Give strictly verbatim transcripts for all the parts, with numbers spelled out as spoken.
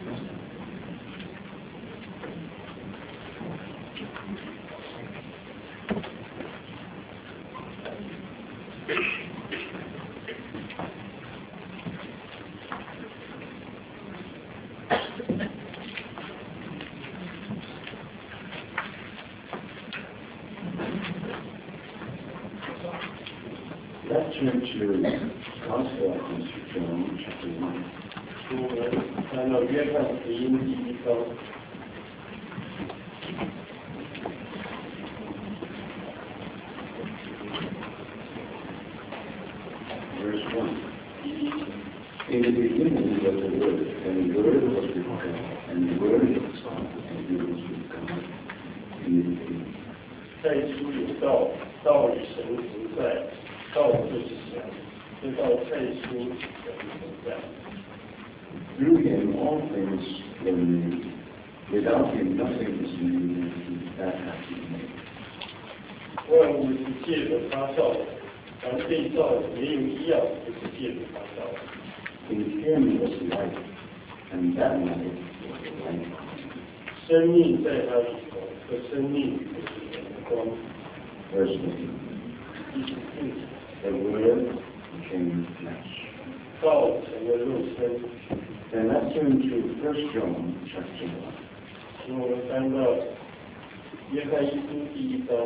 Let's turn to Gospel of Mister John, chapter one. 我们看到约翰福音第一章， Verse one. In the beginning was the Word, and the Word was with God, and the Word was God, and He was with God in the beginning. 在初有道，道与神同在，道就是神，这道在初与神同在。 Through Him all things were made. Without Him nothing was made that has been made. 万物是借着他造的，凡被造的没有一样不是借着他造的。 In Him was life, and that life was the light of men. 生命在他里头，这生命就是人的光。 Verse one. 第十四节， The Word became flesh. 道成了肉身。 Then let's turn to First John chapter one. 请我们翻到约翰一书第一章。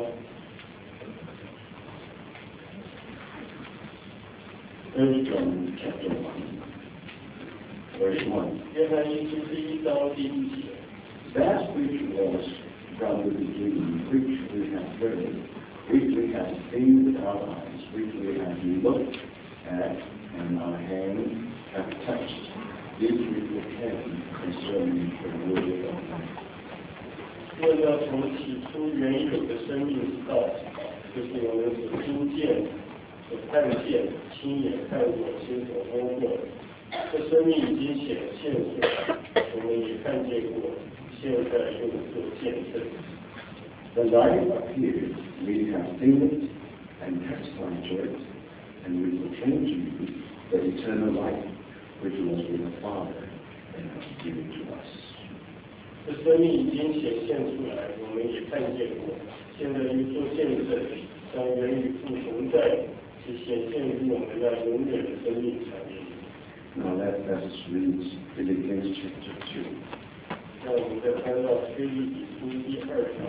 First John chapter one, verse one. 约翰一书第一章第一节。 That which was from the beginning, which we have heard, which we have seen with our eyes, which we have looked at, and our hands have touched, this we proclaim concerning the word of life. 为了从起初原有的生命之道，就是我们所听见、所看见、亲眼看过、亲手摸过的，这生命已经显现出来，我们也看见过，现在用作见证。 The light appeared, we have seen it and testified to it, and we proclaim to you the eternal life which was with the Father and was given to us. 这生命已经显现出来，我们也看见过，现在又做见证，将人与父同在，是显现于我们那永远的生命产业里。 Now let us read Philippians chapter two. 那我们再翻到腓立比书第二章。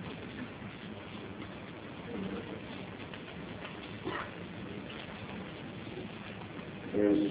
Verse,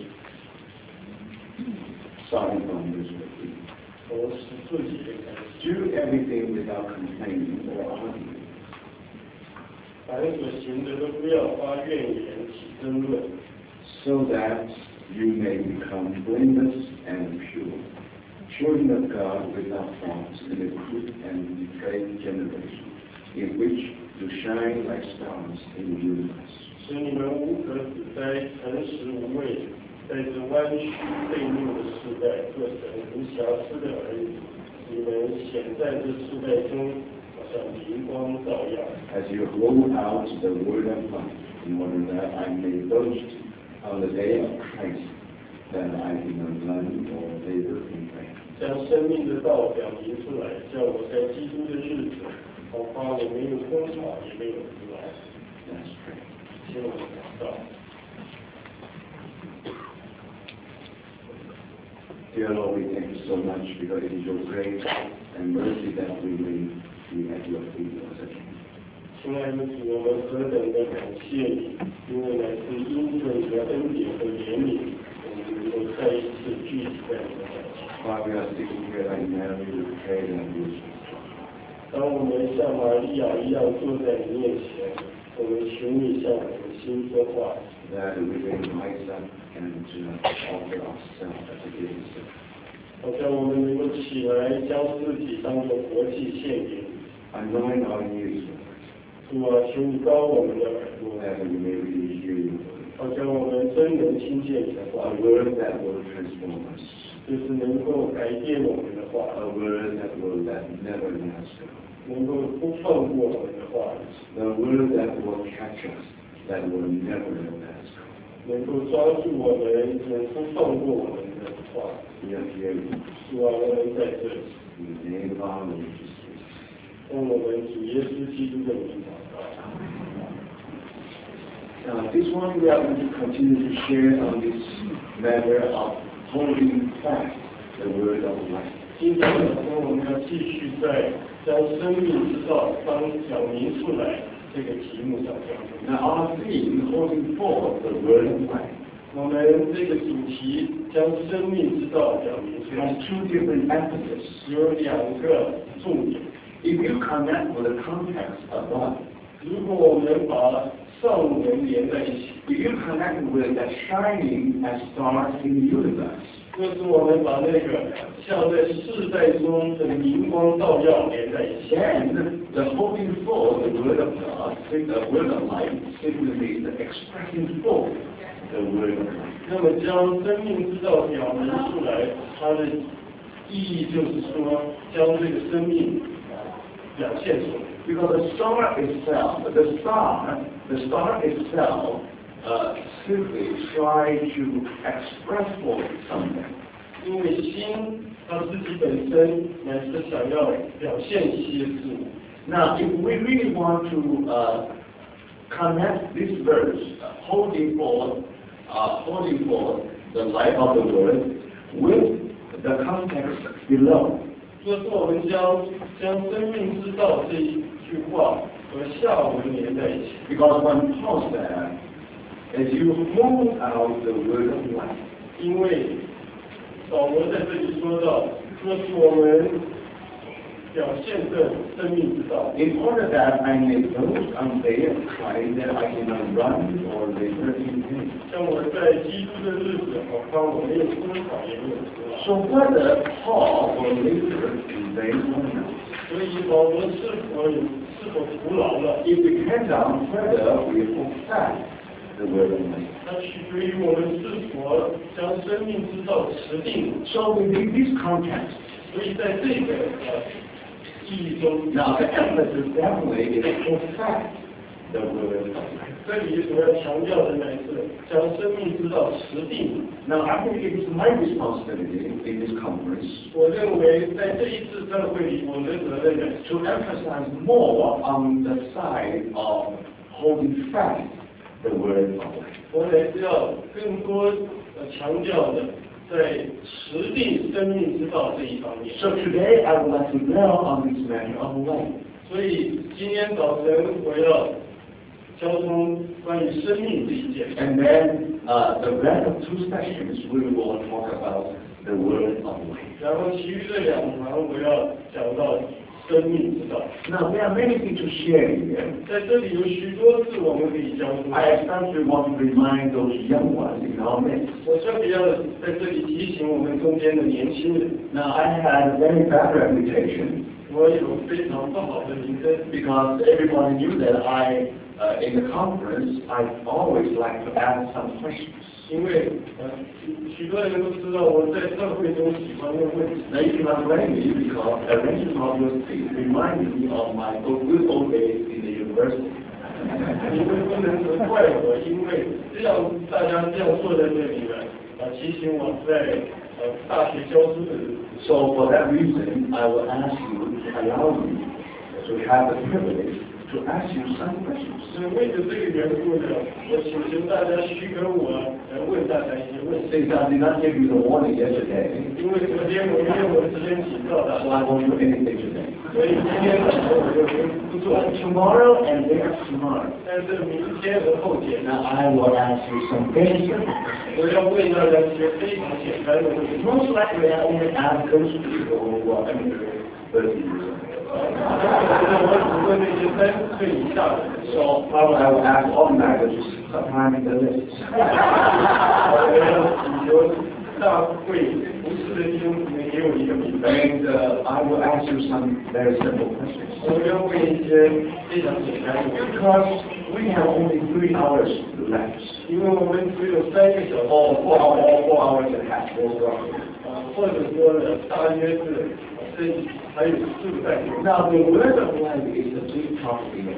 starting from verse fifteen. 从十四节开始， Do everything without complaining or arguing, 凡所行的都不要发怨言起争论， so that you may become blameless and pure, children of God without fault in a crooked and depraved generation, in which you shine like stars in the universe. 使你们无可指摘，诚实无畏，在这弯曲悖谬的时代，做神无瑕疵的儿女。你们显在这世代中，好像明光照耀。 As you roll out the word of life, in order that I may boast on the day of Christ, that I do not run or labor in vain. 将生命的道表明出来，叫我在基督的日子，好夸我没有功劳，也没有阻碍。 Let's pray. 请我们祷告。 Dear Lord, we thank you so much because it is your grace and mercy that we may be at your feet once again. 亲爱的主，我们何等的感谢你，因为来自因着你的恩典和怜悯，我们能够再一次聚集在你的脚前。 While we are sitting here like Mary, we pray and we 当我们像玛利亚一样坐在你面前，我们求你向我们心说话， that we may rise up and uh, offer ourselves as a gift. 好像我们能够起来将自己当作活祭献给你。 Anoint our ears, 主啊，求你高我们的耳朵， that we may really hear your word. 好像我们真能听见你的话 A，word that will transform us. 就是能够改变我们的话， A word that will let never let us go. 能够不放过我们的话， The word that will catch us, that will never let us go. 能够抓住我们，能够放过我们的话。 We are here. 主啊，我们在这里。 In the name of our Lord Jesus. 用我们主耶稣基督的名祷告。 Now, this one we are going to continue to share on this matter of holding fast the word of life. 今天晚上我们要继续在将生命之道当讲明出来这个题目上讲。 Now, our theme, holding forth the word of life. 我们这个主题将生命之道讲明出来 has two different emphases. 有两个重点。 If you connect with the context above, 如果我们把上文连在一起， if you connect with the shining as stars in the universe, 就是我们把那个像在世代中的明光照耀连在一起。 then the holding forth the word of God, the word of life, simply means the expressing forth the word of life. 那么将生命之道表明出来，它的意义就是说，将这个生命表现出来。 Because the star itself, the star, the star itself, uh, simply try to express forth something. 因为心它自己本身乃是想要表现一些事物。 Now, if we really want to uh, connect this verse, uh, holding forth, uh, holding forth the life of the word, with the context below. 就是我们将将生命之道这一句话和下文连在一起。 Because when Paul said, as you hold out the word of life, 因为保罗在这里说到，这是我们表现的生命之道。 in order that I may boast on day of Christ that I cannot run or labor in vain. 像我在基督的日子，好看我没有思考，也没有思考。 So whether Paul or labor in vain or not, 所以保罗是否有是否徒劳了？ it depends on whether we hold fast the word of life. 它取决于我们是否将生命之道持定。 So within this context, 所以在这个呃意义中， now the emphasis definitely is hold fast the word of life. 这里所要强调的乃是将生命之道持定。 Now I think it is my responsibility in this conference 我认为在这一次教会里，我的责任呢， to emphasize more on the side of holding fast the word of life. 我乃是要更多呃强调的在持定生命之道这一方面。 So today I would like to dwell on this matter of life. 所以今天早晨我要交通关于生命这一件。 And then uh, the rest of two sessions we will talk about the word of life. 然后其余的两堂我要讲到生命之道。 Now there are many things to share here. 在这里有许多事我们可以交通。 I especially want to remind those young ones in our midst. 我特别要在这里提醒我们中间的年轻人， Now I had a very bad reputation 我有非常不好的名声， because everybody knew that I, uh, in the conference, I always like to ask some questions. 因为呃许许多人都知道我在社会中喜欢问问题。 Now you cannot blame me because arrangement of your speech reminded me of my old, good old days in the university. 你们不能责怪我，因为这样大家这样坐在这里了，啊，提醒我在呃大学教书的日子。 So for that reason, I will ask you to allow me to have the privilege to ask you some questions. 所以为了这个缘故呢，我请求大家许可我来问大家一些问题。 Since I did not give you the warning yesterday, 因为昨天我因为我时间紧到 so 的， I won't do anything today. 所以今天早上我就不做。 But tomorrow and day after tomorrow, 但是明天和后天呢， now I will ask you some very simple questions. 我要问大家一些非常简单的问题。 Most likely I only ask those people who are under thirty years old. 我只问那些三十岁以下的人。 So I will, I will ask all matters sometime in the list. 我要请求大会不是的弟兄姊妹给我一个名单。 And uh, I will ask you some very simple questions. 我要问一些非常简单的问题， Because we have only three hours left. 因为我们只有三个小时， Or four, or four hours and a half, most roughly. 啊，或者说呢，大约是这还有四个半小时。 Now the word of life is a big topic in the Bible.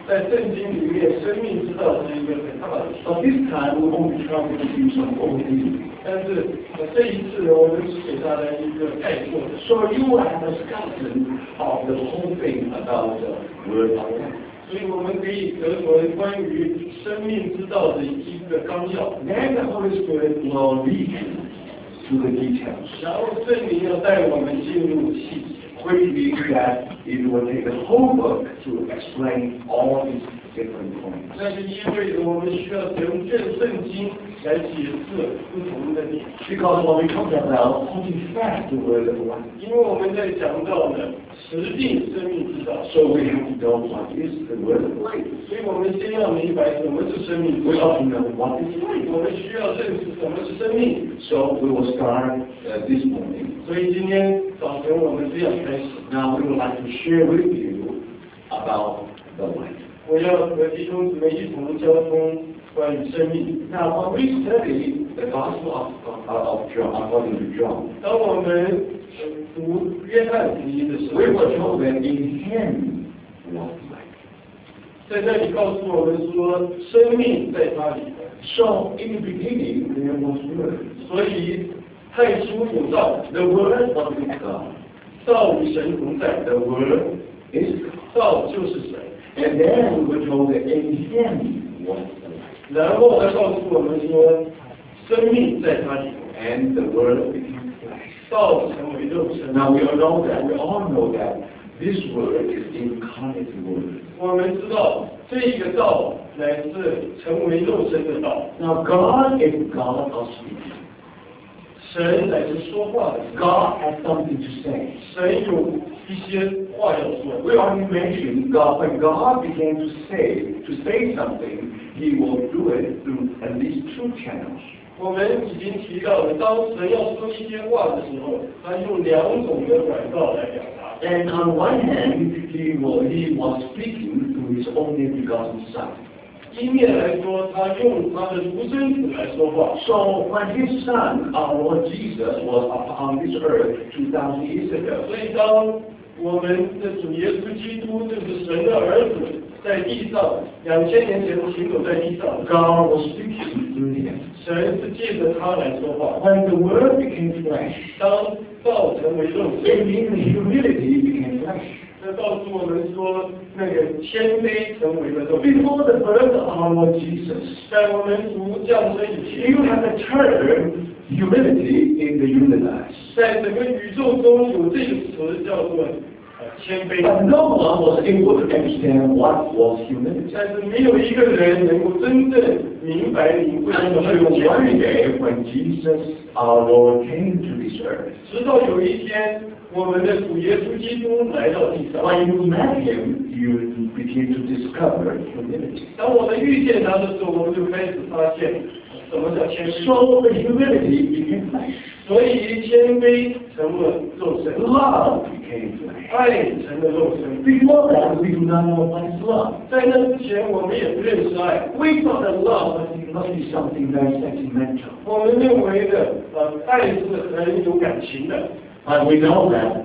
在圣经里面，生命之道是一个很大的题。 But this time we only try to give you some overview. 但是这一次呢，我们只给大家一个概括的。 So you will have a discussion of the whole thing about the word of God. 所以我们可以得着关于生命之道的一个纲要。 Then the Holy Spirit will lead you to the details. 然后圣灵要带我们进入细节。 Which means that it will take the whole book to explain all these different points. 那就意味着我们需要整卷圣经来解释不同的点。 Because when we talk about holding fast the word of God, 因为我们在讲到呢实定生命之道， so we have to know what is the word of life. 所以我们先要明白什么是生命之 We 道。 also know what is life. 我们需要认识什么是生命。 So we will start uh, this morning. 所以今天早晨我们这样开始。 Now we would like to share with you about the life. 我要和弟兄姊妹一同交通关于生命。 Now when we study the Gospel of, of, of John, according to John, 当我们读约翰福音的时候， we were told that in him was life. 在那里告诉我们说，生命在他里面。 So in the beginning there was word. 所以太初有道， The word was with God. 道与神同在， The word is God. 道就是神。 And then we were told that in him was the life. 然后他告诉我们说，生命在他里面， And the word became flesh. 道成为肉身。 Now we all know that, we all know that this word is incarnate word. 我们知道这一个道乃是成为肉身的道， Now God is God of speaking. 神乃是说话的神， God has something to say. 神有一些话要说。 We already mentioned God, when God began to say, to say something, He will do it through at least two channels. 我们已经提到了，当神要说一些话的时候，他用两种的管道来表达。 And on one hand, He will, He was speaking through His only begotten Son. 一面来说，他用他的独生子来说话。 So when His Son, our Lord Jesus, was upon this earth two thousand years ago, 所以，当我们的主耶稣基督就是神的儿子，在地上两千年前行走在地上， God was speaking through Him. 神是借着他来说话。 When the Word became flesh, 当道成为肉 it 身， means humility became flesh. 这告诉我们说，那个谦卑成为了肉身。 Before the birth of our Lord Jesus, 在我们主降生以前， you have the term humility in the universe. 在整个宇宙中有这个词叫做呃谦卑， But no one was able to understand what was humility. 但是没有一个人能够真正明白领会什么是 Until 谦 one 卑。 day when Jesus, our Lord, came to this earth. 直到有一天，我们的主耶稣基督来到地上。 When you met Him, you begin to discover humility. 当我们遇见他的时候，我们就开始发现什么叫谦卑。 So the humility became flesh. 所以谦卑成了肉身， Love became flesh. 爱成了肉身。 Before that, we do not know what is love. 在那之前，我们也不认识爱。 We thought that love must be something very sentimental. 我们认为的呃，爱是很有感情的。 But we know that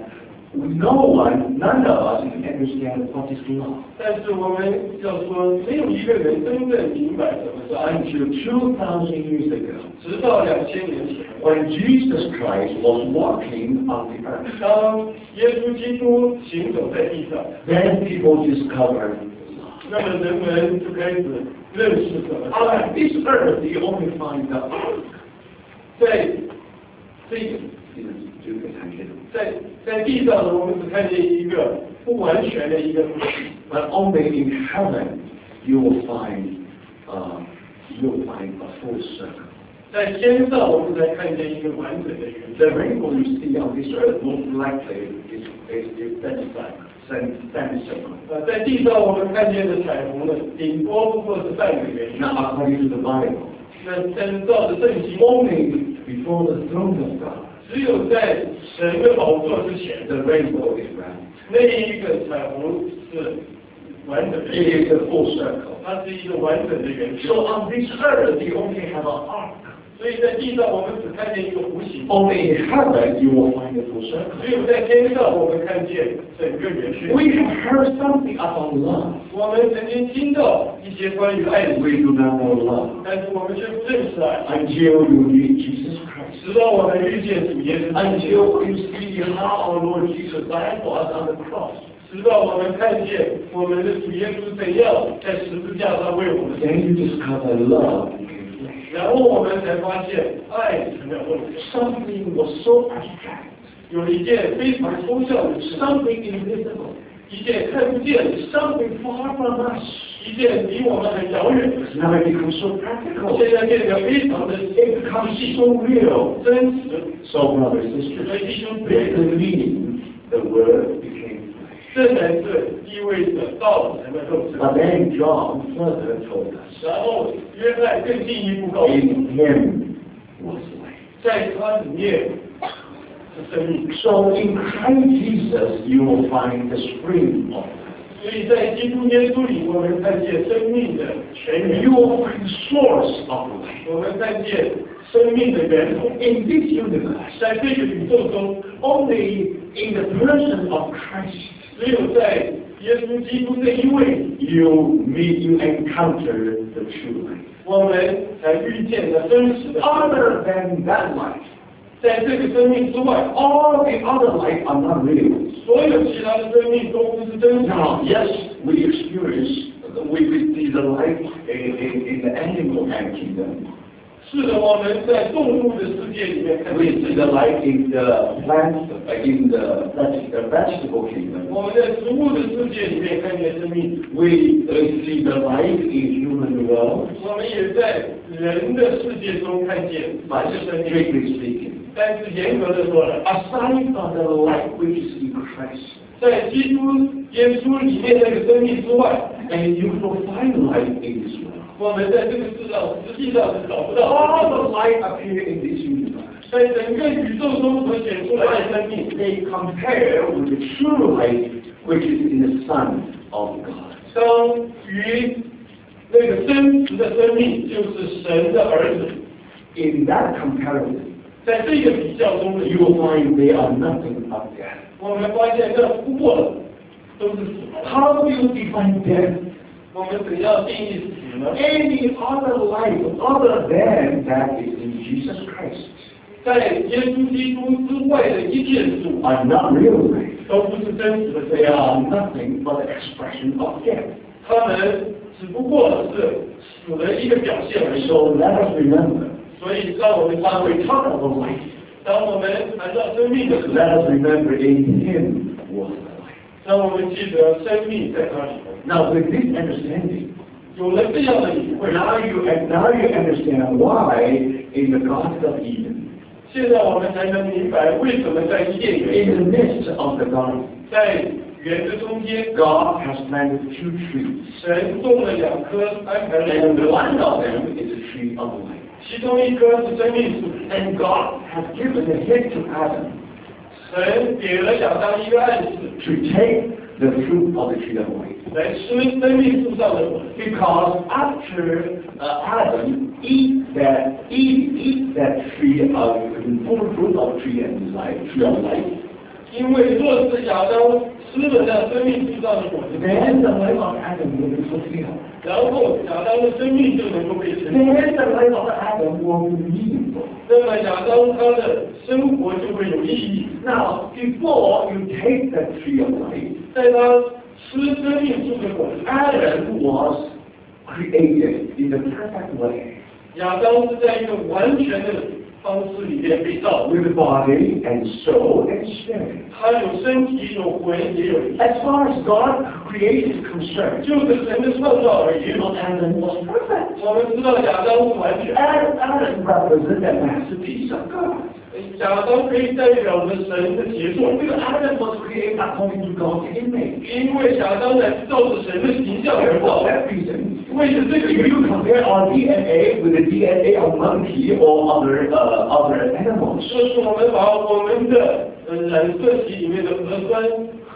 no one, none of us can understand what is love. 但是我们要说，没有一个人真正明白什么是爱， Until two thousand years ago, 直到两千年前， when Jesus Christ was walking on the earth, 当耶稣基督行走在地上， then people discovered love. 那么人们就开始认识什么是 On 爱。 this earth, you only find the ark. 在这个在在地上呢，我们只看见一个不完全的一个东西。 But only in heaven you will find, uh, you will find a full circle. 在天上，我们才看见一个完整的圆 The 圈。 rainbow you see on this earth most likely is is is semicircle, semicircle. 呃，在地上我们看见的彩虹呢，顶多不过是半个圆圈。 Now according to the Bible, 那但是照着圣经， only before the throne of God, 只有在神的宝座之前， the rainbow is round. 那一个彩虹是完整的， It is a full circle. 它是一个完整的圆圈。 So on this earth you only have an ark. 所以在地上我们只看见一个弧形， Only in heaven you will find a full circle. 只有在天上我们看见整个圆圈。 We have heard something about love. 我们曾经听到一些关于爱的事， We do not know love 但是我们却不认识爱， until you meet Jesus Christ. 直到我们遇见主耶稣， Until you see how our Lord Jesus died for us on the cross. 直到我们看见我们的主耶稣怎样在十字架上为我们死， Then you discover love became flesh. 然后我们才发现爱成了肉身。 Something was so abstract, 有一件非常抽象的事， something invisible, 一件看不见的事， something far from us. 一件离我们很遥远的事， Now it becomes so practical. 现在变得非常的 It becomes so real. 真实。 So, brothers and 所以 sisters, 弟兄姊 this 妹， means the Word became flesh. 这才是意味着道成了肉身。 But then John further told us, 然后约翰更进一步告诉我们， in Him was life. 在他里面是生命。 So in Christ Jesus, you will find the spring of life. 所以在基督耶稣里，我们看见生命的泉源， You will find the source of life. 我们看见生命的源头。 In this universe, 在这个宇宙中， only in the person of Christ, 只有在耶稣基督这一位， you meet, you encounter the true life. 我们才遇见了真实的生命。 Other than that life, 在这个生命之外， all the other life are not real. 所有其他的生命都不是真实的。 Now, yes, we experience, we see the life in, in, in the animal kingdom. 是的，我们在动物的世界里面看 We 见 see 生 the 命。 life in the plant, in the veg- the vegetable kingdom. 我们在植物的世界里面看见生命， We uh, see the life in human world, 我们也在人的世界中看见 but 这生命。 strictly speaking, 但是严格的说了， aside from the life which is in Christ, 在基督耶稣里面那个生命之外， and you will find life in this world. 我们在这个世上实际上是找不到 All the life appear in this universe. 在整个宇宙中所显出来的生命， They compare with the true life which is in the Son of God. 当与那个真实的生命就是神的儿子， In that comparison, 在这个比较中的 you will find they are nothing but death. 我们发现这不过都是死亡。 How do you define death? 我们怎样定义死呢？ Any other life other than that is in Jesus Christ 在耶稣基督之外的一切事物 are not real life. 都不是真实的 They 生 are 命， nothing but the expression of death. 他们只不过是死的一个表现而已。 So let us remember, 所以让我们 when 当 we 回 talk about life, 当我们谈到生命的时候， let us remember in Him was the life. 让我们记得生命在他里头。 Now with this understanding, 有了这样的领会， now you, now you understand why in the Garden of Eden, 现在我们才能明白为什么在伊甸园， in the midst of the garden, 在园的中间， God has planted two trees. 神种了两棵，安排了两 And 棵， one of them is a tree of life. 其中一棵是生命树。 And God has given a hint to Adam 神给了亚当一个暗示， to take the fruit of the tree of life. 来吃生命树上的果子。 Because after uh, Adam eat that eat eat that tree of the full fruit of tree and life, tree of life, 因为若是亚当吃了那生命树上的果子， then the life of Adam will be fulfilled. 然后亚当的生命就能够被成 Then the life of Adam will be meaningful. 那么亚当他的生活就会有意义。 Now, before you take the tree of life, 在他吃生命树的果子， Adam was created in the perfect way, 亚当是在一个完全的方式里面被造的， with body and soul and spirit. 他有身体、有魂，也有灵。 As far as God creation is concerned, 就是神的创造而已 you。know, Adam was perfect. 我们知道亚当是完全， Adam, Adam represents the masterpiece of God. 亚当可以代表着神的杰作， Because Adam was created according to God's image. 因为亚当乃是照着神的形象而 For 造。 that reason, 为了这个 if 原 you 因， compare our D N A with the D N A of monkey or other uh, other animals, 就是我们把我们的呃染色体里面的核酸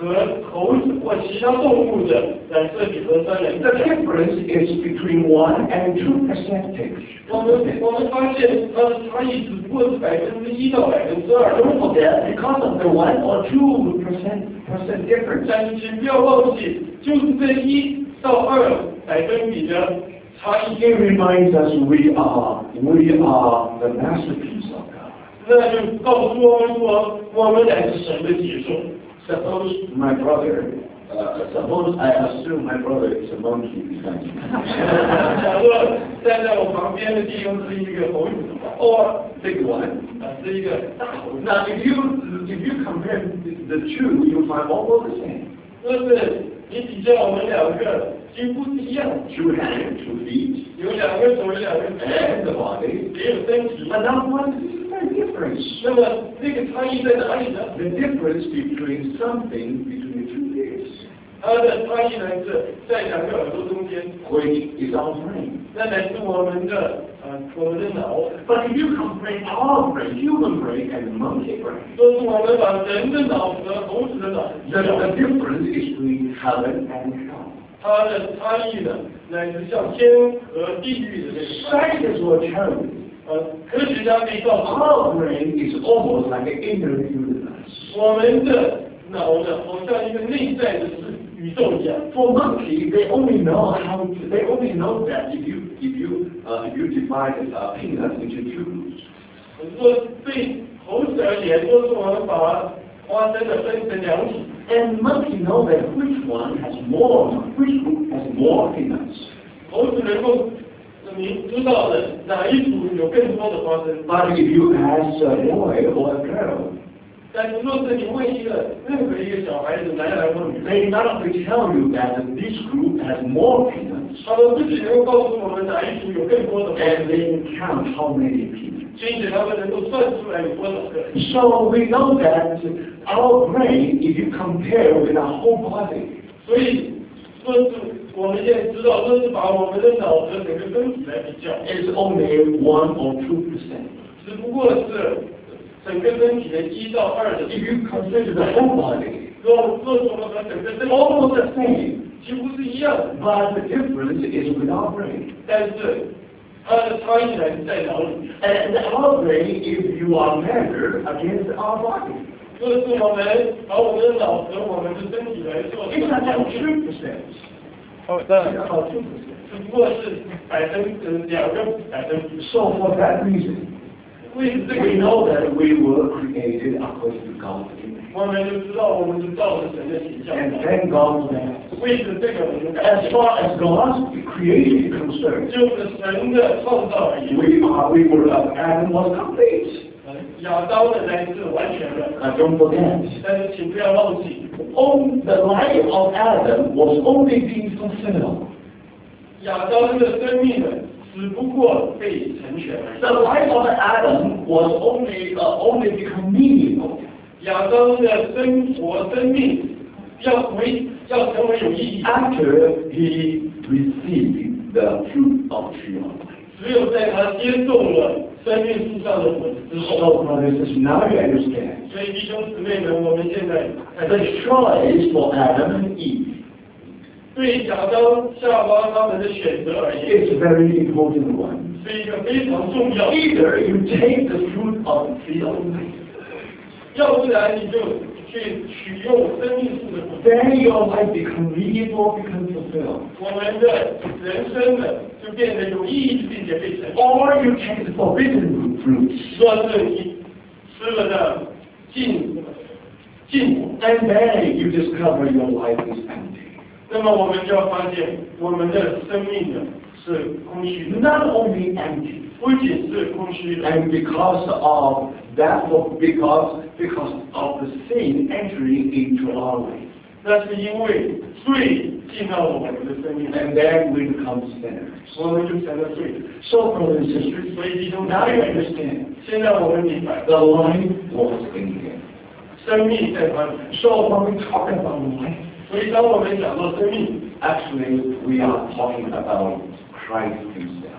和猴子或其他动物的染色体核酸的。 The difference is between one and two percentage. 我们我们发现它的差异只不过是百分之一到百分之二。 Don't forget, because of the one or two percent percent difference. 但是请不要忘记，就是这一到二百分比的差异。 It reminds us we are we are the masterpiece of God. 那就告诉我们说，我们乃是神的杰作。 Suppose my brother, uh, suppose I assume my brother is a monkey behind me. 假如站在我旁边的弟兄是一个猴子的话， Or big one. 啊，是一个大猴子。 Now, if you if you compare the two, you find almost the same. 就是你比较我们两个几乎是一样， Two hands, two feet, 有两个手，有两个脚， and the body. 也有身体。 But now, what is the difference? 那么这个差异在哪里呢？ The difference between something between two ears, 它的差异呢是在两个耳朵中间， which is our brain. 那乃是我们的呃我们的脑。 But if you compare our brain, human brain, and monkey brain, 说是我们把人的脑和猴子的脑 the, the difference is between heaven and hell. 它的差异呢，乃是像天和地狱的这个差异。 Scientists will tell you 呃，科学家可以告诉我， our brain is almost like an inner universe. 我们的脑呢，好像一个内在的是宇宙一样。 For monkey, they only know how to, they only know that if you if you uh, if you divide uh, peanuts into two. 说对猴子而言，说是我们把花生的分成两组， And monkey know that which one has more, which group has more peanuts. 猴子能够明知道的哪一组有更多的花生。 But if you ask a boy or a girl, 但是若是你问一个任何一个小孩子，男孩或女孩， they not only tell you that this group has more peanuts, 他们不仅能够告诉我们哪一组有更多的花 and 生， they can count how many peanuts. 并且他们能够算出来有多少个。 So we know that our brain, if you compare with our whole body, 所以说是我们现在知道，说是把我们的脑和整个身体来比较， is only one or two percent. 只不过是整个身体的一到二的。 If you consider the whole body, 若若是我们和整个身体 almost the same, 几乎是一样的， but the difference is with our brain. 但是它的差异呢是在脑里。 And our brain, if you are measured against our body, 就是我们把我们的脑和我们的身体来做 it's about two percent. 哦， It's 但 about two percent. 只不过是百分呃两个百分比。 So for that reason, 为此这 we 个 know that we were created according to God's image. 我们就知道我们是照着神的形象。 And thank God for that. 为此这个我们感 As 谢。 far as God's creation is concerned, 就是神的创造而已。 we are, we were, uh, Adam was complete. 亚当的乃是完全的， Uh, don't forget, 但是请不要忘记， on, the life of Adam was only being fulfilled. 亚当的生命呢，只不过被成全而已。 The life of Adam was only, uh, only become meaningful 亚当的生活生命要为要成为有意义， after he received the fruit of tree of life. 只有在他接受了生命树上的果子之后。 So, brothers and sisters, now you understand. 所以弟兄姊妹们，我们现在 The choice for Adam and Eve 对亚当、夏娃他们的选择而言， is a very important one. 是一个非常重要的。 Either you take the fruit of the tree of life, 要不然你就去取用生命树的果子， then your life becomes meaningful, becomes fulfilled. 我们的人生呢就变得有意义，并且被成全。 Or you take the forbidden fruits, 若是你吃了的禁禁果， and then you discover your life is empty. 那么我们就要发现我们的生命呢是空虚的， Not only empty, 不仅是空虚的， and because of that, because because of the sin entering into our life, 那是因为罪进到我们的生命， and then we become sinners. 我们就成了罪人。 So, brothers and sisters, 所以弟兄姊 now you 妹， understand. 现在我们明白， The life was in him. 生命在他里。 So when we talk about life, 所以当我们讲到生命， actually we are talking about Christ himself.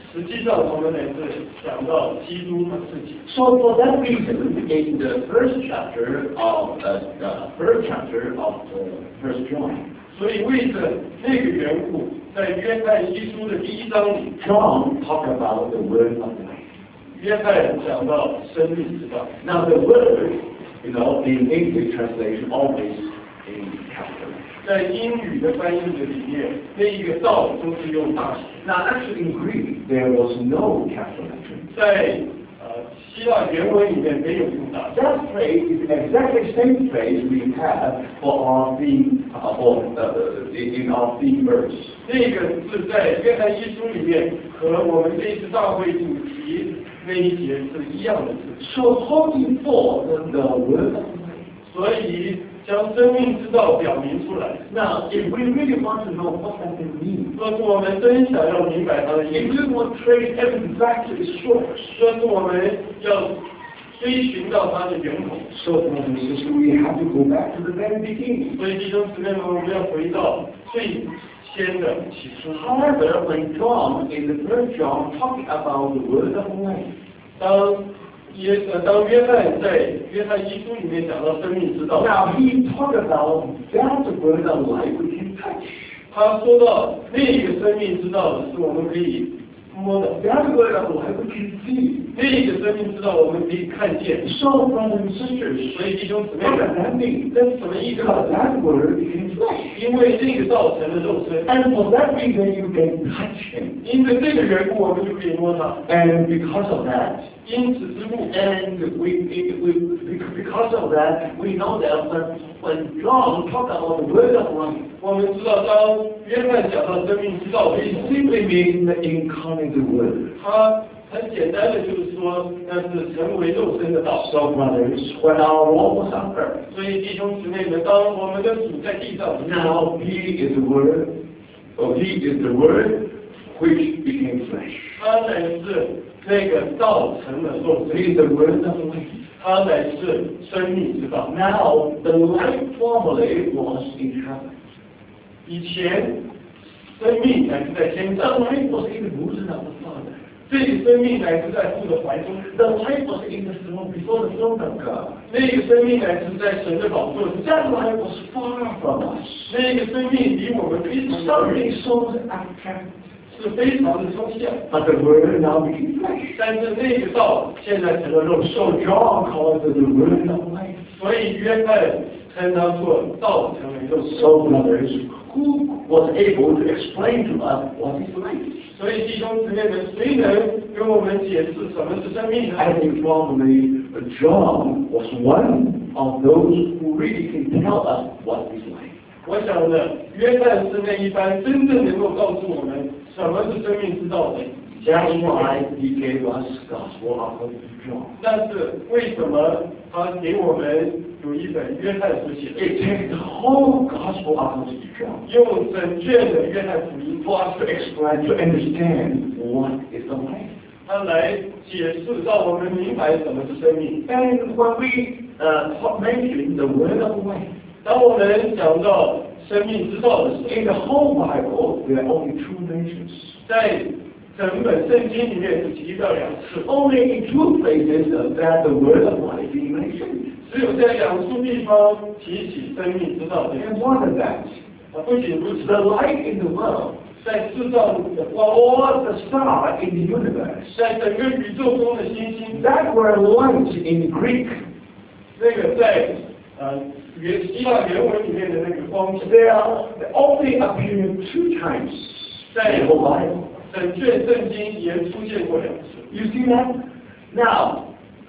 实际上我们乃是讲到基督他自己。 So for that reason, in the first chapter of uh, the first chapter of uh, First John, 所以为着那个缘故，在约翰一书的第一章里， John talked about the word of life. 约翰讲到生命之道。 Now the word, you know, in English translation always in capital. 在英语的翻译的里面，那一个道都是用大写。 Now actually in Greek there was no capital letter. 在呃希腊原文里面没有用大写。 That phrase is exactly the same phrase we have for our theme, uh, for uh, in in our theme verse. 那个是在约翰一书里面和我们这次大会主题那一节是一样的字。 So holding forth the, the word of life. 所以将生命之道表明出来。 Now, if we really want to know what that means, 若是我们真想要明白它的意 if 思， we want to trace everything back to its source, 若是我们要追寻到它的源头， so brothers and sisters, we have to go back to the very beginning. 所以弟兄姊妹们，我们要回到最先的起初。 However, when John, in the first John, talking about the word of life, 当耶呃当约翰在约翰一书里面讲到生命之道， now he talked about that word of life we can touch. 他说到那个生命之道是我们可以摸的， That word of life we can see. 那个生命之道我们可以看见。 So, brothers and sisters, 所以弟兄姊妹 what 们， does that mean? 这是什么意思？ Because that word became flesh. 因为这个道成了肉身， And for that reason, you can touch him. 因着这个缘故，我们就可以摸它。 And because of that, 因此之故， and we, we, because of that, we know that when, when John talked about the word of life, 我们知道当约翰讲到生命之道的 it 时候， simply means the incarnate word. 他很简单的就是说，那是成为肉身的道。 So, brothers, when our Lord was on earth, 所以弟兄姊妹们，当我们的主在地上的时候， now He is the Word, or He is the Word which became flesh. 他乃是那个道成了肉 He 身， is the Word of life. 他乃是生命之道。 Now, the life formerly was in heaven. 以前生命乃是在天 The 上， life was in the bosom of the Father. 这个生命乃是在父的怀中， The life was in the throne, before the throne of God. 那个生命乃是在神的宝座之 That 下， life was far from us. 那个生命离我们非常遥远， Something so abstract. 是非常的抽象。 But the word now became flesh. 但是那个道现在成了肉 So 身， John calls it the word of life. 所以约翰称它做道成为肉身。 So brothers, who was able to explain to us what is life? 所以弟兄姊妹们，谁能跟我们解释什么是生命呢？ I think probably John was one of those who really can tell us what is life. 我想呢，约翰是那一班真正能够告诉我们什么是生命之道的。 That's why he gave us gospel according to John. 但是为什么他给我们有一本约翰所写的， It takes the whole gospel according to John 用整卷的约翰福音， for us to explain, to understand what is the life. 他来解释，让我们明白什么是生命。 And when we uh, talk- mention the word of life, 当我们讲到生命之道的时候， in the whole Bible, there are only two mentions. 在整本圣经里面只提到两次， Only in two places that the word of life is mentioned. 只有在两处地方提起生命之道的。 And more than that, 啊，不仅如此， the light in the world, 在世上的光， or the star in the universe, 在整个宇宙中的星星， that word light in Greek, 那个在呃原希腊原文里面的那个光， they are they only appear two times 在 in the whole Bible. 整卷圣经也出现过两次。 You see that? Now,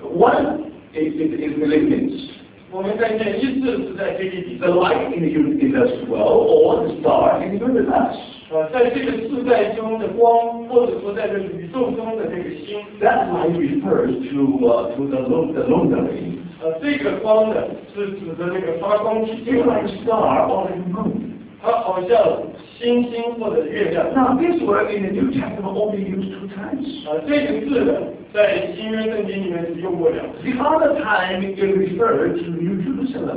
one is, is, is Philippians. 我们看见一次是在腓立比， The light in the universe world, or the star in the universe. 呃，在这个世代中的光，或者说在这个宇宙中的那个星， That light refers to uh, to the lun- the luminary. 呃，这个光呢是指的那个发光体， It's like a star or like a moon. 它好像星星或者月亮。 Now, this word in the New Testament only used two times. 呃，这个字呢，在新约圣经里面只用过两次。 The other time it referred to New Jerusalem.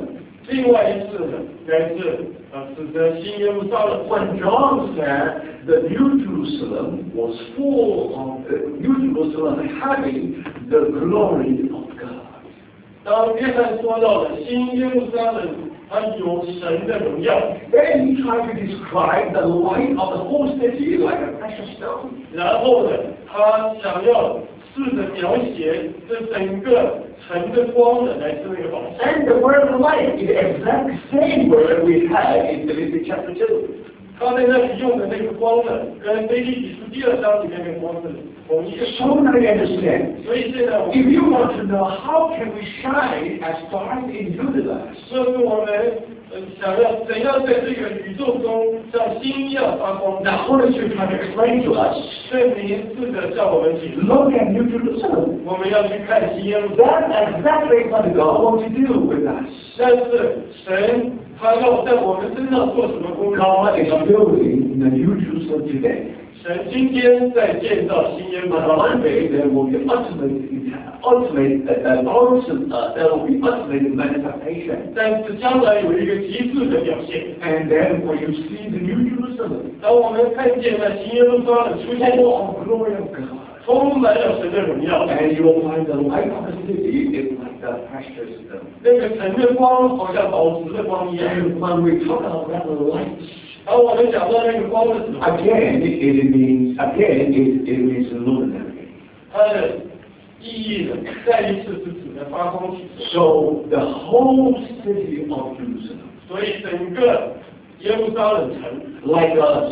另外一次呢，乃是呃指着新耶路撒冷。 When John said the New Jerusalem was full of uh, New Jerusalem having the glory of God. 当约翰说到了新耶路撒冷，它有神的荣耀。 Then he tried to describe the light of the whole city like a precious stone. 然后呢，他想要试着描写这整个城的光呢，来自那个宝石。 And the word light is the exact same word we had in Philippians chapter two. 他在那里用的那个光呢，跟腓立比书第二章里面的光是同一个。 So now you understand. 所以现在我 If 们 you want to know how can we shine as stars in universe, 就是我们呃想要怎样在这个宇宙中像星一样发光。 now Holy Spirit trying to explain to us. 圣灵试着向我们解释， Look at New Jerusalem. 我们要去看新耶路撒冷。 That's exactly what God wants to do with us. 但是神他要在我们身上做什么工作？ God is building the New Jerusalem today. 神今天在建造新耶路 But 撒冷。 one day there will be ultimate, ultimate, uh, uh, ultimate uh, there will be ultimate manifestation. 但是将来有一个极致的表现。 And then when you see the New Jerusalem, 当我们看见了新耶路撒冷出现， full of glory of God, 充满了神的荣耀， and you will find the light of the city is like the precious stone. 那个城的光好像宝石的光一样。 And when we talk about that light, 当我们讲到那个光的时候， again it means again it, it means luminary. 它的意义呢，再一次是指的发光体。 So the whole city of Jerusalem, 所以整个耶路撒冷城 like a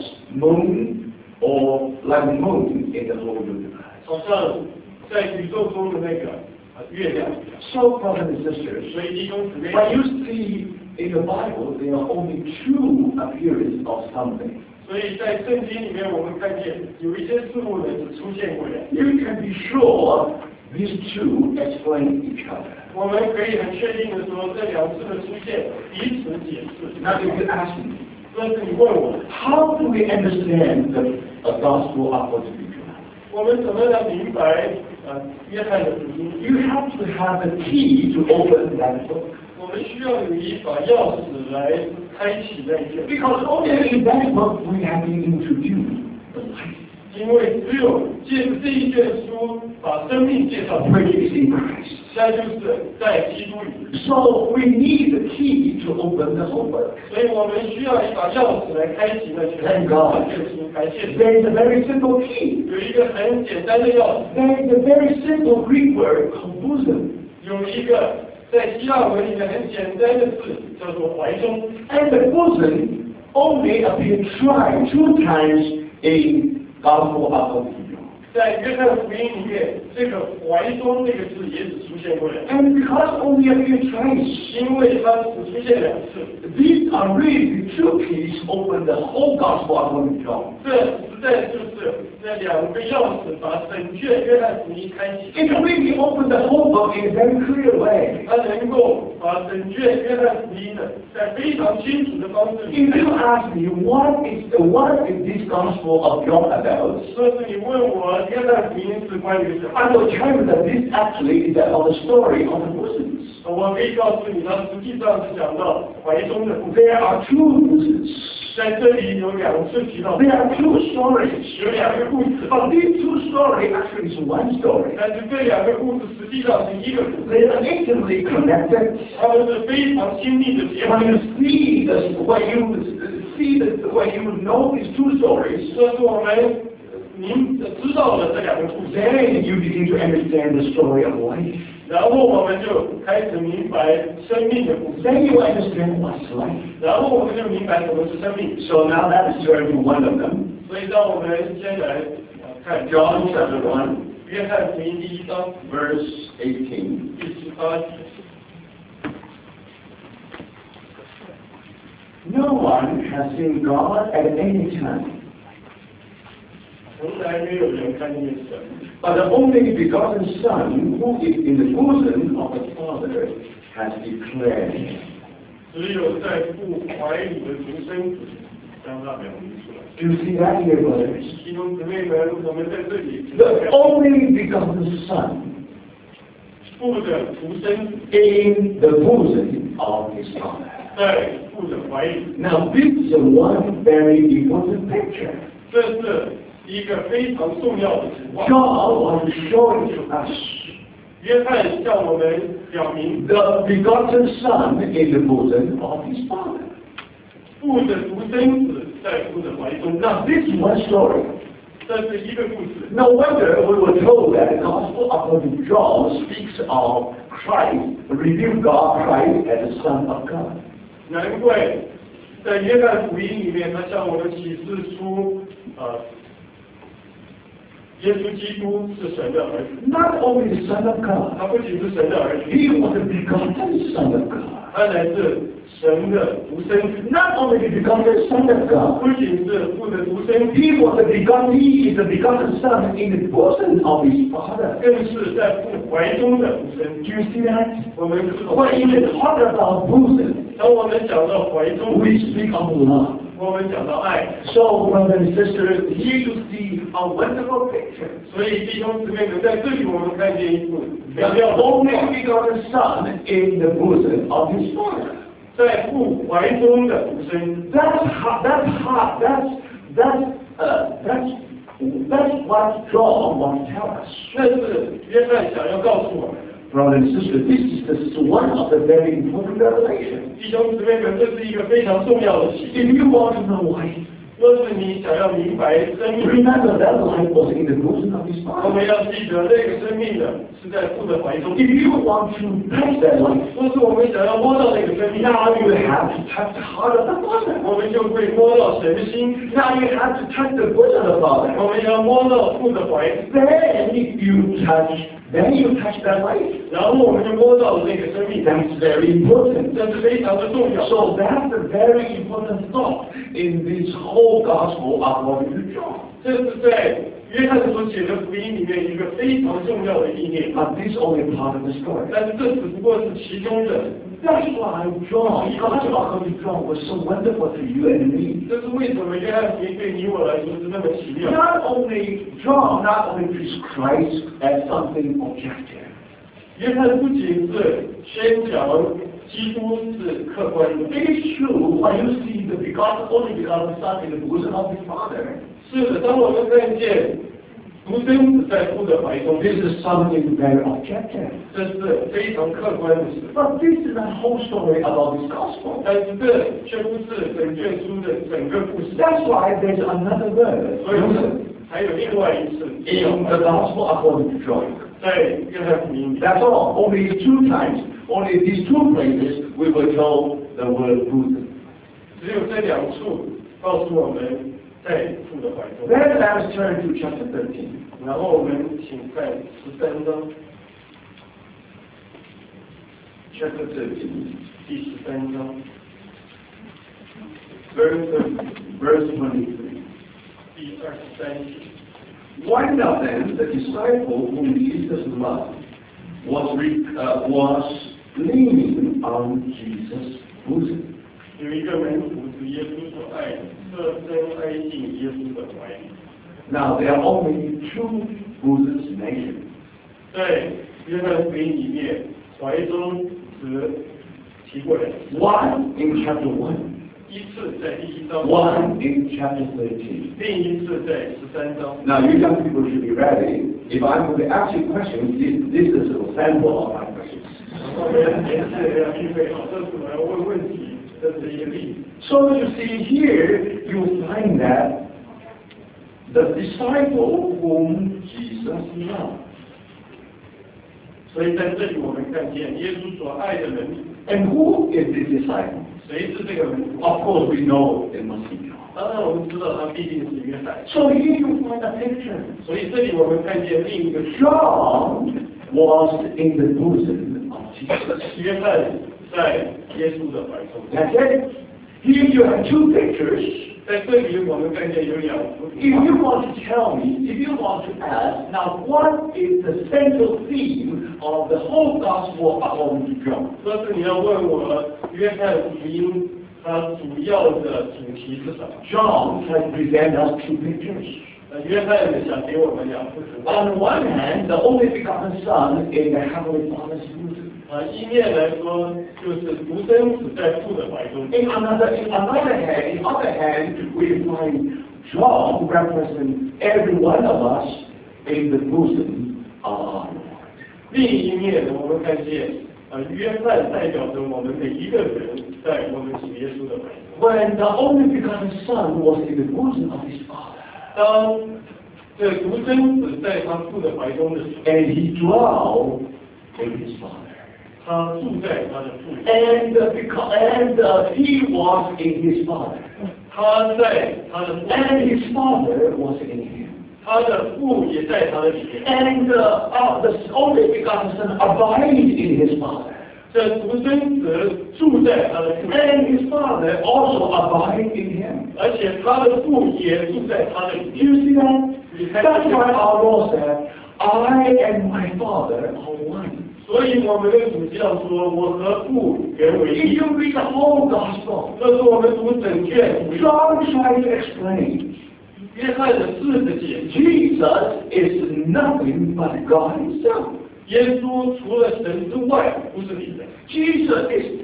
moon or like the moon in the whole universe. 好像在宇宙中的那个呃月亮一样。 So, brothers and sisters, 所以弟兄姊妹， when you see in the Bible there are only two appearances of something, 所以在圣经里面我们看见有一些事物呢只出现过两次， you can be sure these two explain each other. 我们可以很确定的说，这两次的出现彼此解释。 Now, if you ask me, 但是你问我， how do we understand the uh, gospel according to John? 我们怎么来明白呃约翰的福音？ You have to have a key to open that book. 我们需要有一把钥匙来开启那一卷， Because only in that book we have been introduced the light, 因为只有借这一卷书把生命介绍出来， which is in Christ. 那就是在基督里。 So we need the key to open the whole book. 所以我们需要一把钥匙来开启那全 Thank 部 God. 的书。感谢神， There is a very simple key. 有一个很简单的钥匙， There is a very simple Greek word called bosom. 有一个在希腊文里面很简单的字叫做怀中。 And the bosom only appears twice, two times in Gospel of John. 在约翰福音里面，这个怀中这个字也只出现过两次， And because only appears twice, 因为它只出现两次， these are really the two keys open the whole Gospel of John. 这实在就是那两个钥匙把整卷约翰福音开启。 It really opens the whole book in a very clear way. 它能够把整卷约翰福音呢，在非常清楚的方式里 If 开 you 启。 ask me what is the what is this Gospel of John about, 说是你问我约翰福音是关于什 I 么？ will tell you that this actually is about the story of the bosoms. 我可以告诉你，它实际上是讲到怀中的部分。 There are two bosoms. 在这里有两次提到， There are two stories. 有两个故事， But these two stories actually is one story. 但是这两个故事实际上是一个故事， They are intimately connected. 它们是非常亲密的结合。 When you see this, when you see this, when you know these two stories, 这是我们您知道了这两个故事， then you begin to understand the story of life. 然后我们就开始明白生命的故事， Then you understand what's life. 然后我们就明白什么是生命。 So now let's turn to one of them. 所以让我们先来呃看 John chapter one, 约翰福音第一章 verse eighteen. 第十八节。 No one has seen God at any time, 从来没有人看见神， but the only begotten Son, who is in the bosom of the Father, has declared him. 只有在父怀里的独生子将他表明出来。 Do you see that here, brothers? 弟兄姊妹们，我们在这里 The only begotten Son 父的独生子 in the bosom of his his Father. 在父的怀里。 Now, this is a one very important picture. 这是一个非常重要的情况。 John wants to show it to us. 约翰向我们表明， The begotten Son in the bosom of his Father. 父的独生子在父的怀中。 Now, this is one story. 这是一个故事。 No wonder we were told that the Gospel according to John speaks of Christ, revealed God Christ as the Son of God. 难怪在约翰福音里面，他向我们启示出，呃，耶稣基督是神的儿子。 Not only the Son of God, 他不仅是神的儿子， he was the begotten Son of God. 他乃是神的独生子。 Not only the begotten Son of God, 不仅是父的独生子， he was the begotten, he is the begotten Son in the bosom of his Father. 更是在父怀中的独生 Do 子。 you see that? 我们知道， When we talk about bosom, 当我们讲到怀中， we speak of love. 我们讲到爱。 So, brothers and sisters, here you see a wonderful picture. 所以弟兄姊妹们，在这里我们看见一幅 The 美妙的 only 画， begotten Son in the bosom of his Father. 在父怀中的独生。 That's how, that's how, that's, that's, uh, that's, that's what John wants to tell us. 那是约翰想要告诉我们的。 Brothers and sisters, this is this is one of the very important revelations. 弟兄姊妹们，这是一个非常重要的启示。 If you want to know why, 若是你想要明白生命， remember that life was in the bosom of his 我们 Father. 要记得这个生命呢是在父的怀中。 If you want to touch that life, 若是我们想要摸到那个生命， now you have to touch the heart of the Father. 我们就会摸到神的心。 Now you have to touch the bosom of the Father. 我们要摸到父的怀， Then you touch, then you touch that life. 然后我们就摸到了那个生命。 That's very important. 这是非常的重要。 So that's a very important thought in this whole gospel according to John. 这是在约翰所写的福音里面一个非常重要的意念。 But this is only part of the story. 但是这只不过是其中的。 That's why John, the gospel according to John was so wonderful to you and me. 这是为什么约翰福音对你我来说是那么奇妙？ Not only John, not only treats Christ as something objective. 约翰不仅是宣讲基督是客观的， It is true when you see the begotten, only begotten Son in the bosom of his Father. 是的，当我们看见独生子在父的怀中， This is something very objective. 这是非常客观的事。 But this is the whole story about this gospel. 但是这却不是整卷书的整个故事。 That's why there's another verse 所以还有另外一次 in the gospel according to John. 在约翰福音里， That's all. Only two times, only these two places we were told the word bosom. 只有这两处告诉我们在父的怀中。 Then let us turn to chapter thirteen. 然后我们请看十三章 Chapter thirteen, 第十三章 verse, verse twenty-three. 第二十三节。 One of them, the disciple whom Jesus loved, was, re, uh, was leaning on Jesus' bosom. 有一个门徒是耶稣所爱的，侧身挨进耶稣的怀里。 Now, there are only two bosoms mentioned. 在约翰福音里面，怀中只提过两次， One in chapter one, 一次在第一章， one in chapter thirteen. 另一次在十三章。 Now, you young people should be ready. If I'm going to ask you questions, this, this is a sample of my questions. 我们也是要预备好，这是我要问问题，这是一个例子。 So you see here, you find that the disciple whom Jesus loved. 所以在这里我们看见耶稣所爱的门徒， And who is this disciple? 谁是这个门徒？ Of course, we know it must be John. 当然我们知道他必定是约翰。 So here you find a picture. 所以这里我们看见另一个 John was in the bosom of Jesus. 约翰在耶稣的怀中。 That's it. Here you have two pictures. 在这里我们看见有两幅图 If 画。 you want to tell me, if you want to ask, now what is the central theme of the whole gospel according to John? 若是你要问我约翰福音它主要的主题是什么？ John has presented us two pictures. 呃，约翰想给我们两幅图画。 On the one hand, the only begotten Son in the Heavenly Father's bosom. 啊，一面来说就是独生子在父的怀中。 In another, in another hand, in other hand, we find John represents every one of us in the bosom of our Lord. 另一面呢，我们看见，呃，约翰代表着我们每一个人在我们主耶稣的怀中。 When the only begotten Son was in the bosom of his Father, 当这独生子在他父的怀中的时候， and he dwelled in his Father. 他住在他的父里， And, uh, because, and uh, he was in his Father. 他在他的父， And his Father was in him. 他的父也在他的里面。 And uh, uh, the only begotten Son abides in his Father. 这独生子住在他的父里， And his Father also abides in him. 而且他的父也住在他的里 Do 面。 you see that? 你看 That's why our Lord said, I and my Father are one. 所以我们的主教说，我和父原为 If 一。 you read the whole gospel, 这是我们读整卷 John tries to explain, 约翰的四的解释。 Jesus is nothing but God himself. 耶稣除了神之外，不是你的。 Jesus is,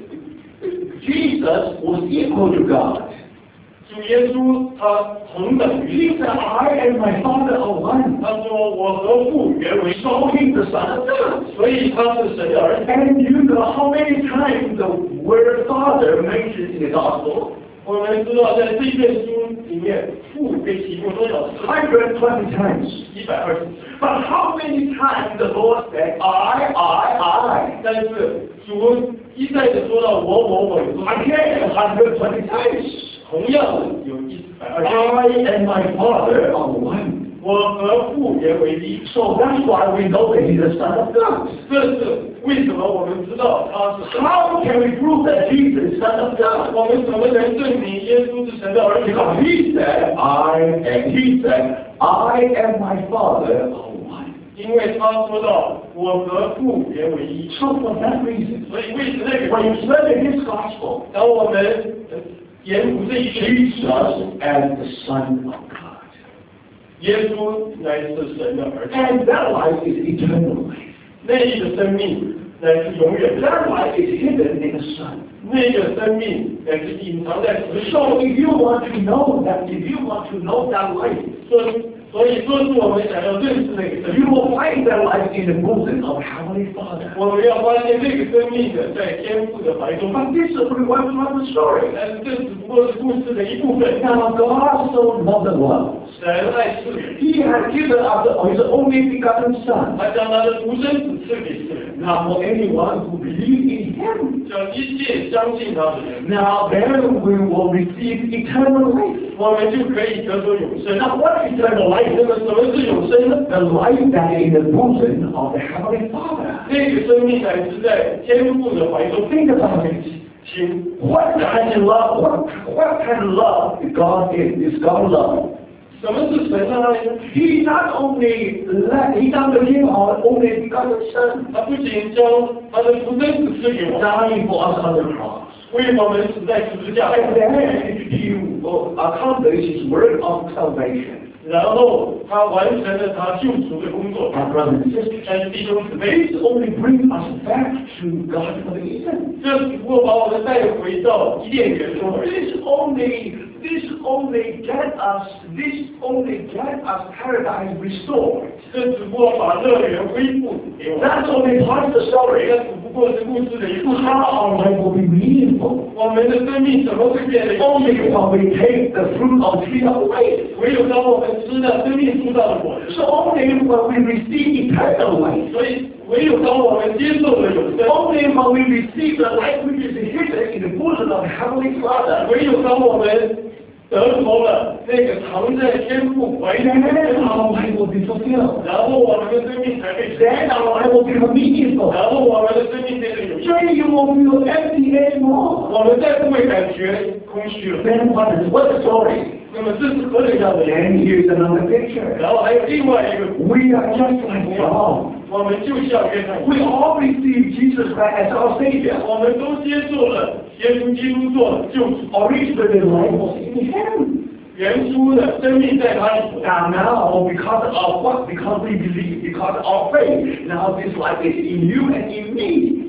Jesus was equal to God. 主耶稣他同等于 He said, I and my Father are one. 他说我和父原为一， So he's the Son of God. 所以他是神的儿子。 And you know how many times the word Father mentioned in the gospel? 我们知道在这卷书里面，父被提过多少次？ one hundred twenty times. 一百二十次。 But how many times the Lord said, I, I, I? 但是主一再的说到我我我，有多少 Again, one hundred twenty times. 同样的有一百二十。 I and my Father are one. 我和父原为一。 So that's why we know that he's the Son of God. 这是为什么我们知道他是神。 How can we prove that Jesus is Son of God? 我们怎么能证明耶稣是神的儿子？ Because he said, I and he said, I and my Father are one. 因为他说到我和父原为一。 So for that reason, 所以为此那个， when you study his gospel, 当我们呃研读这一篇， Jesus as the Son of God. 耶稣乃是神的儿子， And that life is eternal life. 那一个生命乃是永远的， That life is hidden in the Son. 那个生命乃是隐藏在子里。 So if you want to know that, if you want to know that life, 所以，所以说是我们想要认识那个生 you 命， will find that life in the bosom of Heavenly Father. 我们要发现这个生命的在天父的怀中。 But this is only one part of the story. 但是这只不过是故事的一部分。 Now God so loved the world. 神爱世人， He has given us his only begotten Son. 他将他的独生子赐给世人， Now for anyone who believes in him, 叫一切相信他的人， now then we will receive eternal life. 我们就可以得着永生。 Now what is eternal life? 那么什么是永生呢？ The life that is in the bosom of the Heavenly Father. 那个生命乃是在天父的怀中。 Think about it. 请 What kind of love, what, what kind of love God is, is God love? 什么是神的爱呢？ He not only let, he not gave our only begotten Son, 他不仅将他的独生子赐给我， dying for us on the cross. 为我们死在十字架上， And then he will accomplish his work of salvation. 然后他完成了他救赎的工作。 Our brothers and sisters, 但是弟兄姊妹， this only brings us back to God for the Eden. 这只不过把我们带回到伊甸园中而已。 This only, this only get us, this only get us paradise restored. 这只不过把乐园恢复给我们。 That's only part of the 这 story. 只不过是故事的一部分。 How our life will be meaningful. 我们的生命怎么会变得有意 Only 义？ when we take the fruit of tree of life. 唯有当我们吃了生命树上的果实， So only when we receive eternal life. 所以唯有当我们接受了永生， Only when we receive the life which is hidden in the bosom of Heavenly Father. 唯有当我们得着了那个藏在天父怀里的 Then 生 our 命， life will be fulfilled. 然后我们的生命才被 Then our life will become meaningful. 然后我们的生命变得有意义， Then you will feel empty anymore. 我们再不会感觉空虚了。 Then what is what's the story? 那么这是何等样的人？ Then here's another picture. 然后还有另外一个， We are just like John. 我们就像约翰， We all receive Jesus Christ as our Savior. 我们都接受了耶稣基督做救主， Originally, life was in Him. 原初的生命在他里头。 Now, now, because of what? Because we believe, because of faith. Now this life is in you and in me.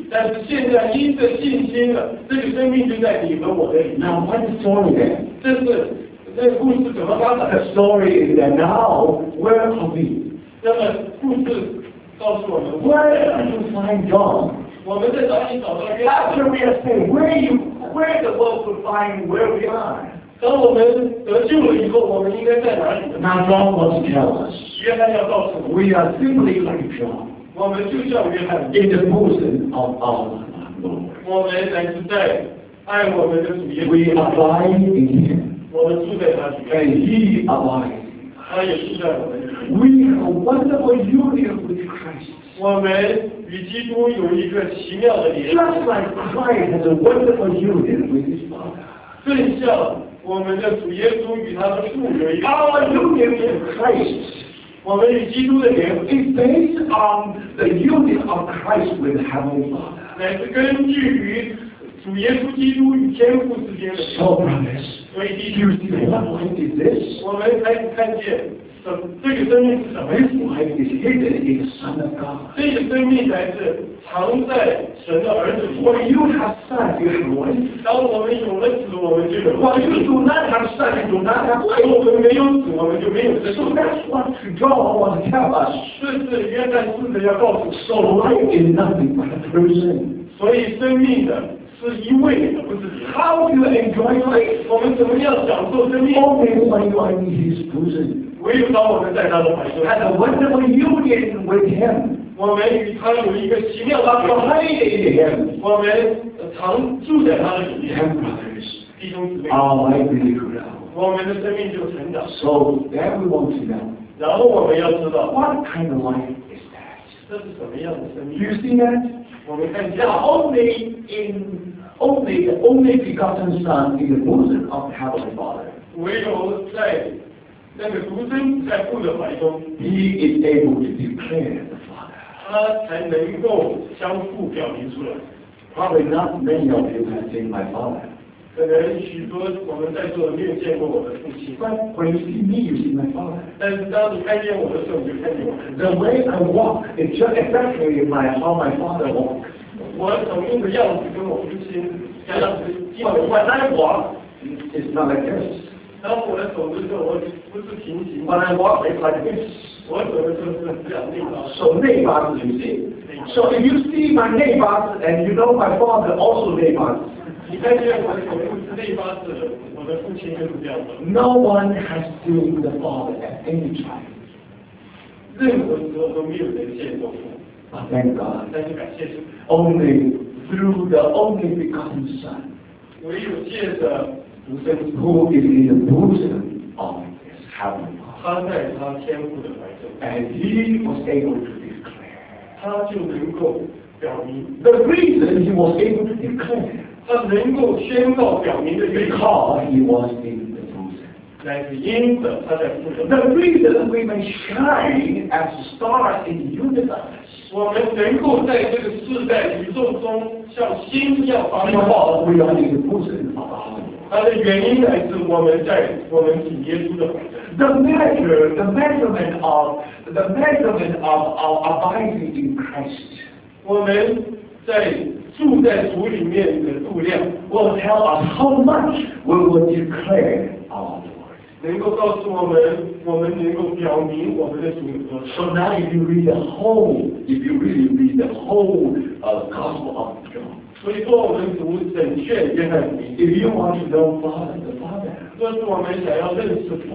但是现在因着信心了，这个生命就在你和我的里面。 Now, what's the story then? 这是这个故事怎么发展？ The story is that now, where are we? 那么故事告诉我们， Where are you find John? 我们在哪里找到约翰？ After we are saved, where you, where the world could find where we are? 当我们得救了以后，我们应该在哪里呢？ Now, John wants to tell us, 约翰要告诉我们， we are simply like John 我们就像约翰， in the bosom of our Lord. 我们乃是在爱我们的主耶稣， We abide in Him, 我们住在他里面， and He abides. 他也住在我们里面。 We have a wonderful union with Christ. 我们与基督有一个奇妙的联系， Just like Christ has a wonderful union with His Father. 正像我们的主耶稣与他的父有一个 Our union with Christ 我们与基督的联合， is based on the union of Christ with Heavenly Father. 乃是根据于主耶稣基督与天父之间的。 So, brothers, 所以弟 do you 兄 see what life is this? 我们开始看见什这个生命是什么？ This life is hidden in the Son of God. 这个生命乃是藏在神的儿子里。 When you have son, you have life. 当我们有了子，我们就有 When 了 you do not have son, you do not have 如 life. 果我们没有子，我们就没有生 So 命。 that's what John wants to tell us. 这是约翰试着要告诉我们。 So life is nothing but a person. 所以生命的是一位的，不是别的。 How do you enjoy life? 我们怎么样享受生命？ Only when you are in His bosom. 唯有当我们在他的怀中， Has a wonderful union with Him. 我们与他有一个奇妙的 Abide 联系， in Him. 我们常住在他的里面。 Dear brothers, 弟兄姊妹， our life really grows. 我们的生命就成长。 So then we want to know, 然后我们要知道， what kind of life is that? 这是什么样的生 Do 命？ you see that? 我们看见 Now only in only the only begotten Son in the bosom of the Heavenly Father. 唯有在那个独生在父的怀中， He is able to declare the Father. 他才能够相互表明出来。 Probably not many of you have seen my father. 可能许多我们在座的没有见过我的父亲， But when you see me, you see my father. 但是当你看见我的时候，你就看见我的。 The way I walk is just exactly my, how my father walked. 我走路的样子跟我父亲样子基本 But when I walk, it's not like this. 当我走的时候，我不是平行， When I walk, it's like this. 我走的时候是这样内八。 So neighbors, you see. So if you see my neighbors and you know my father also neighbors, 你看见我的走路是内八字的，我的父亲就是这样的。 no one has seen the father at any time. 任何时候都没有人见过父， But thank God, 但是感谢主， only through the only begotten Son, 唯有借着独生子， who is in the bosom of his heavenly Father. 他在他天父的怀中， And he was able to declare. 他就能够表明， The reason he was able to declare, 他能够宣告表明的原因， because he was in the bosom. 乃是因着他在父的。 The reason we may shine as stars in the universe, 我们能够在这个世代宇宙中像星一样发光， because we are in the bosom of our Lord. 它的原因乃是我们在我们主耶稣的怀中。 The measure, the measurement of the measurement of our abiding in Christ 我们在住在主里面的度量， will tell us how much we will declare our Lord. 能够告诉我们，我们能够表明我们的主有多少。 So now if you read the whole, if you really read the whole uh, Gospel of John, 所以说，我们读整卷约翰福音， if you want to know Father, the Father, 若是我们想要认识父，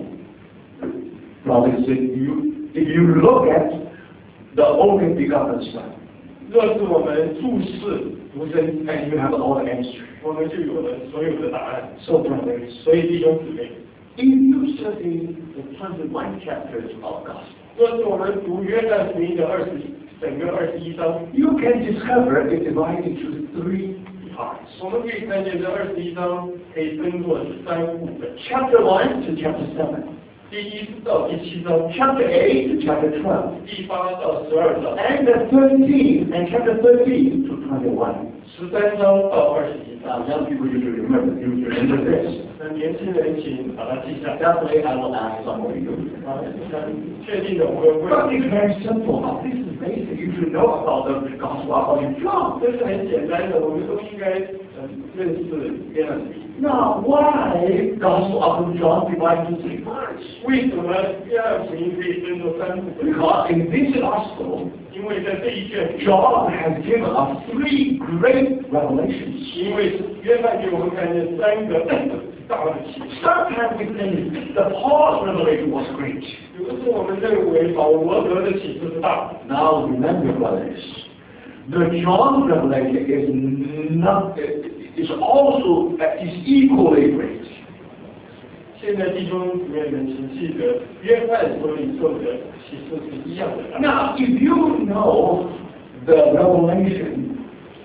brothers, if you, if you look at the only begotten Son, 若是我们注视独生， and you have all the answers. 我们就有了所有的答案。 So brothers, 所以弟兄姊妹， if you study the twenty-one chapters of Gospel, 若是我们读约翰福音的二十整个二十一章， you can discover it divided into three parts. 我们可以看见这二十一章可以分作三部分， Chapter one to chapter seven, 第一到第七章， chapter eight to chapter twelve, 第八到十二章， and the thirteen, and chapter thirteen to twenty-one. 十三章到二十一章。 Now, young people usually remember, you remember this. 那年轻人请把它记下。 Definitely, I will ask some of you. 啊，确定的我会 But 问。 it's very simple. This is basic. You should know about the Gospel of John. 这是很简单的，我们都应该呃认识约翰福音。 Now, why Gospel of John divided into three parts? 为什么约翰福音可以分作三部分？ Because in this Gospel, 因为在这一卷， John has given us three great revelations. 因为约翰给我们看见三个大的启示。 Sometimes we think the Paul's revelation was great. 有的时候我们认为保罗得的启示是大的。 Now remember, brothers, the John revelation is not is also is equally great. 现在弟兄姊妹们，请记得，约翰所领受的启示是一样的。 Now, if you know the revelation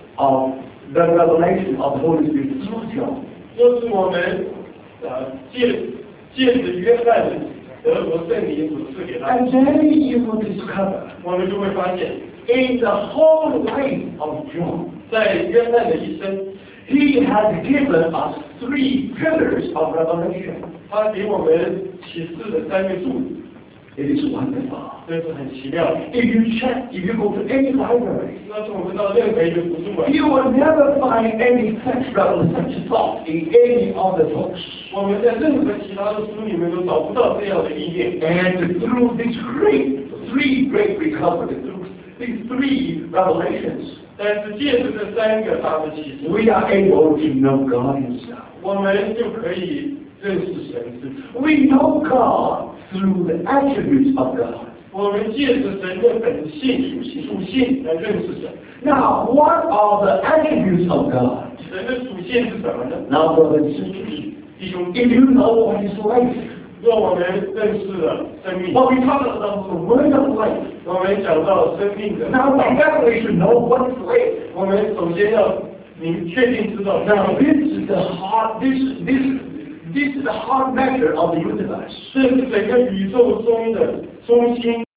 of the revelation of the Holy Spirit through John, 若是我们呃借借着约翰得着圣灵所赐给他， and then you will discover 我们就会发现， in the whole life of John, 在约翰的一生， he has given us three pillars of revelation. 他给我们启示的三个柱子， It is wonderful. 这是很奇妙的。 If you check, if you go to any library, 要是我们到任何一个图书馆， you will never find any such revelation, such thought in any of the books. 我们在任何其他的书里面都找不到这样的意念。 And through these great, three great recoveries, through these three revelations, 但是借着这三个大的启示， we are able to know God Himself. 我们就可以认识神自己。 We know God through the attributes of God. 我们借着神的本性、属性来认识神。 Now, what are the attributes of God? 神的属性是什么呢？ Now, brothers and sisters, 弟兄， if you know what is life, 若我们认识了生命， what we talk about the word of life, 我们讲到生命的， now we definitely should know what is life. 我们首先要明确定知道， Now, this is the heart, this, this, this is the heart measure of the universe. 这是整个宇宙中的中心。